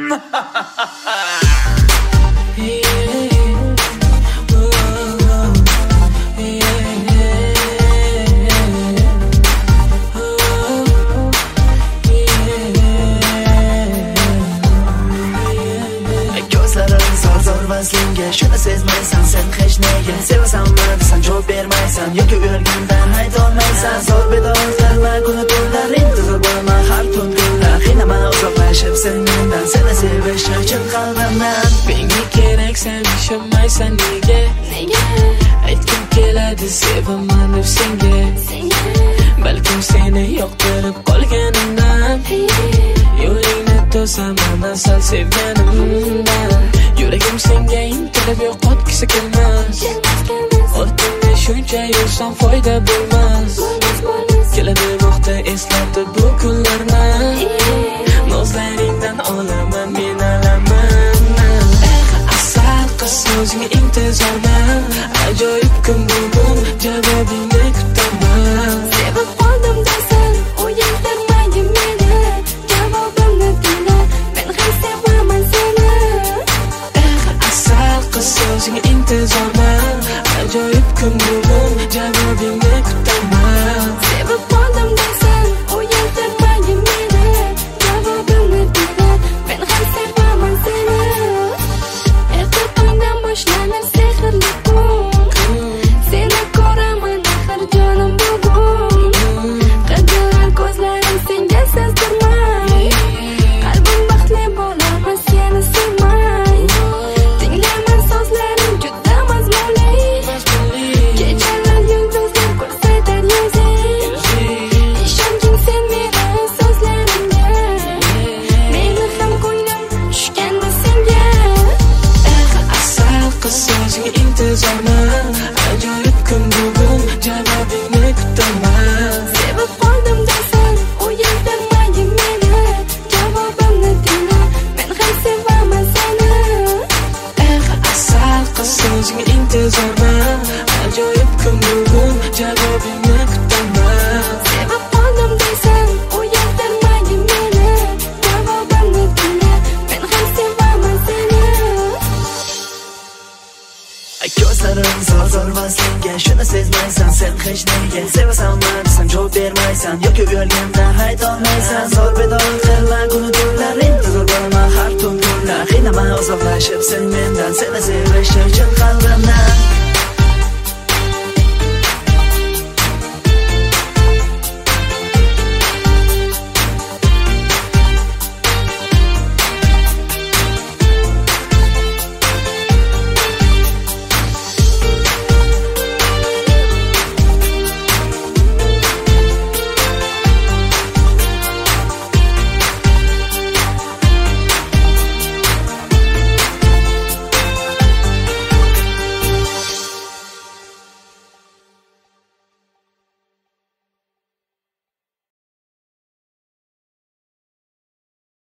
Senga shuni sezmaysan, sen hech nega sevasanmi desan javob bermaysan, yoki uyalgandan aytolmaysan. Zor bedorlar va kuni tunlar intizor bo'laman har tun kunlar. Qiynama uzoqlashib sen mendan, seni sevish uchun qalbimdan. Menga keraksan ishonmaysan nega? Aytgim keladi sevaman deb senga. Balkim seni yoqtirib qolganimdan, yo'lingni to'saman asal sevganimdan. Yuragim senga intilib yo'qotgisi kelmas. Ortimda shuncha yursam foyda bo'lmas. Keladi vaqti eslatib bu kunlarni, nozlaringdan olaman men alaman. Asal qiz o'zingga intizorman, ajoyib kun bugun javobingni kutaman. Sevib qoldim desan, o'yintirmagin meni, javobimni tila, men ham sevaman seni. O'zingga intizorman, ajoyib kun bugun javobingni kutaman. Sevib qoldim desan, o'yintirmagin meni, javobimni tila, men ham sevaman seni. Erta tongdan boshlanib sehrli kun, seni ko'raman axir jonim bugun. Qirg'in ko'zlarim senga sezdirmay, qalbim baxtli bo'laman seni sevmay. Tinglaman so'zlarim juda mazmunli, kechalar yulduzlar ko'rsatar yuzing. Ishongin sen meni so'zlarimga, meni ham ko'nglim tushganda senga. Asal qiz o'zingga intizorman, ajoyib kun bugun javobingni kutaman. Sevib qoldim desan, o'yintirmagin meni, javobimni tila, men ham sevaman seni. Asal qiz o'zingga intizorman, ajoyib kun bugun javobingni kutaman. Sevib qoldim desan, o'yintirmagin meni, javobimni tila, men ham sevaman seni. Ko'zlarim zor va senga shuni sezmaysan, sen hech nega sevasanmi desam javob bermaysan, yoki uyalgandan aytolmaysan. Zor bedorlar va kuni tunlar intizor bo'laman har tun kunlar. Qiynama uzoqlashib sen mendan, seni sevish uchun qalbim